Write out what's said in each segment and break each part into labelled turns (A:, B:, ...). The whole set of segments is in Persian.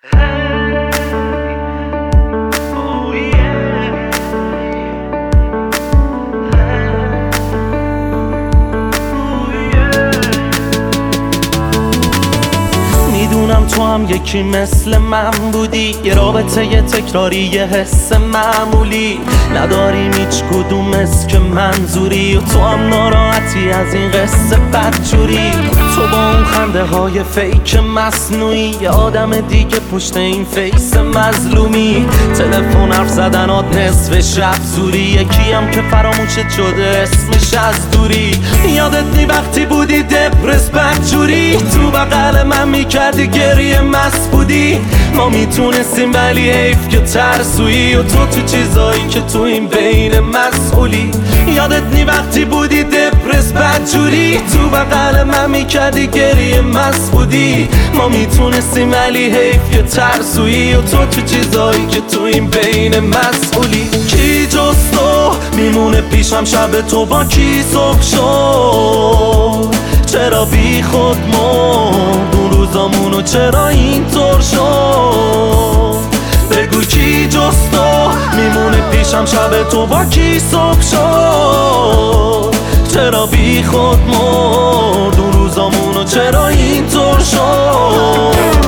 A: میدونم تو هم یکی مثل من بودی، یه رابطه یه تکراری، یه حس معمولی نداریم هیچ کدوم که منظوری، و تو هم ناراحتی از این قصه بدجوری. تو با اون خنده های فیک مصنوعی، یه آدم دیگه پشت این فیس مظلومی. تلفن حرف زدنات نصف شب زوری، یکی هم که فراموشت شده اسمش از دوری. یادت نی وقتی بودی دپرس بدجوری، تو بغل من میکردی گریه مست بودی. ما میتونستیم ولی حیف که ترسویی، و تو چیزایی که تو این بین مسئولی. یادت نی وقتی بودی دپرس بدجوری، تو بغل من میکردی گریه مست بودی. ما میتونستیم ولی حیف که ترسویی، و تو چیزایی که تو این بین مسئولی. کی جز تو میمونه پیشم شب تو با کی صبح شد؟ چرا بی خود مرد اون روزامونو، چرا اینطور شد؟ بگو کی جز تو میمونه پیشم شب تو با کی صبح شد؟ چرا بی خود مرد اون روزامونو، چرا اینطور شد؟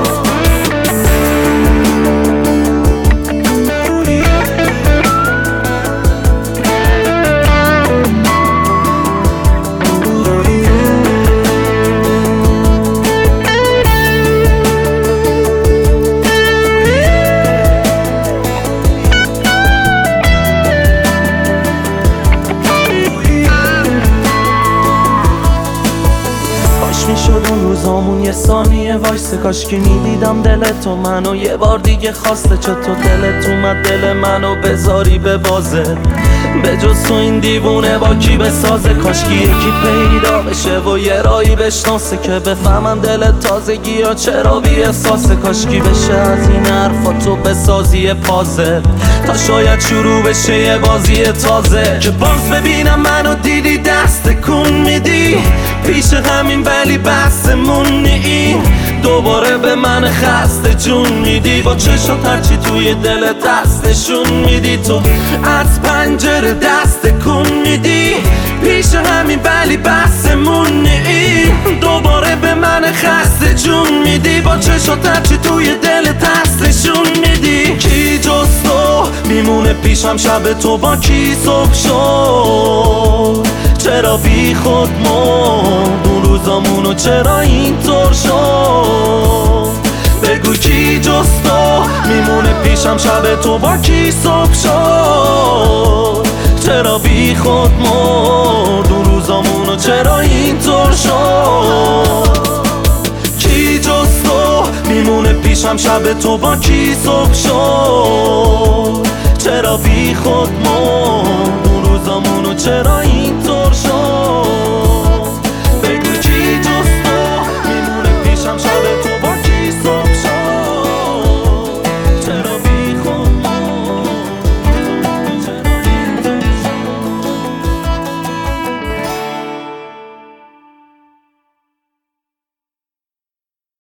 A: میشد اون روزامون یه ثانیه وایسه، کاش که میدیدم دلتو منو یه بار دیگه خواسته. چطور دلت اومد دل منو بذاری به بازه؟ به جز تو این دیوونه با کی بسازه؟ کاش که یکی پیدا بشه و یه رایی بشناسه، که بفهمم دلت تازگی یا چرا بی احساسه. کاش کی بشه از این حرفا تو بسازی پازل، تا شاید شروع بشه یه بازی تازه. که باز ببینم منو دیدی دست کن میدی پیش همین، ولی بحثمون نی. دوباره به من خسته جون میدی، با چشات هرچی توی دلت هست نشون میدی. تو از پنجره دست کن میدی پیش همین، ولی بحثمون نی. دوباره به من خسته جون میدی، با چشات هرچی توی دلت هست نشون میدی. کی جز تو میمونه پیشم شب تو با کی صبح شد؟ چرا بی خود مرد اون روزامونو، چرا اینطور شد؟ بگو کی جز تو میمونه پیشم شب تو با کی صبح شد؟ چرا بی خود مرد اون روزامونو، چرا اینطور شد؟ کی جز تو میمونه پیشم شب تو با کی صبح شد؟ چرا بی خود مرد